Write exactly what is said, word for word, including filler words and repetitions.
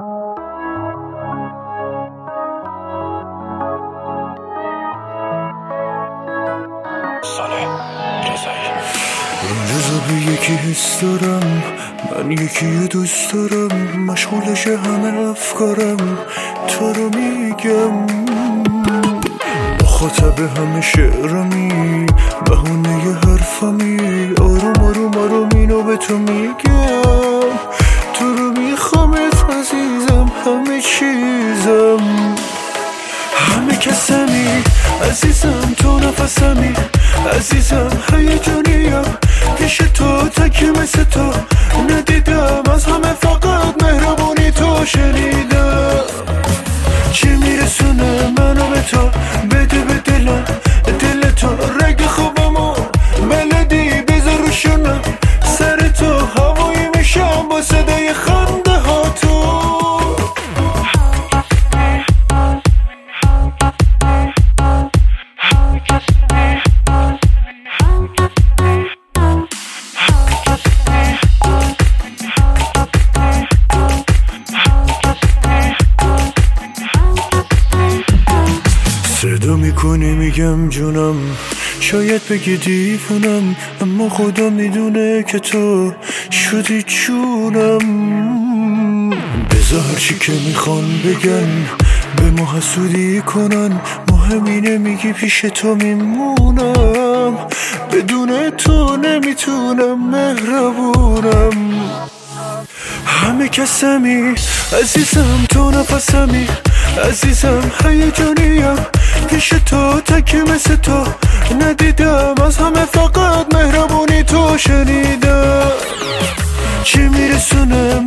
جزا به یکی حس دارم، من یکی دوست دارم، مشغولش همه افکارم، تو رو میگم مخاطب همه شعرمی، بهونه حرفمی، آروم آروم آروم اینو به تو میگم، تو رو میخوامت عزیزم، همه چیزم، همه کسمی عزیزم، تو نفسمی عزیزم، هیجانیم پیش تو، تکی مثل تو ندیدم، از همه فقط مهربونی تو شنیدم، چی میرسونه منو به تو، بده به دلم دل تو، رگ خوابمو بلدی بذار روشونم، سر تو هوایی میشم با صدای خنده ها تو. صدا میکنی میگم جونم، شاید بگی دیوونم، اما خدا میدونه که تو شدی چونم، بذار هرچی که میخوان بگن، به ما حسودی کنن، مهم اینه میگی پیش تو میمونم، بدون تو نمیتونم مهربونم، همه کسمی عزیزم، تو نفسمی عزیزم، هیجانیم پیش تو، تکی مثل تو ندیدم، از همه فقط مهربونی تو شنیدم، چی میرسونه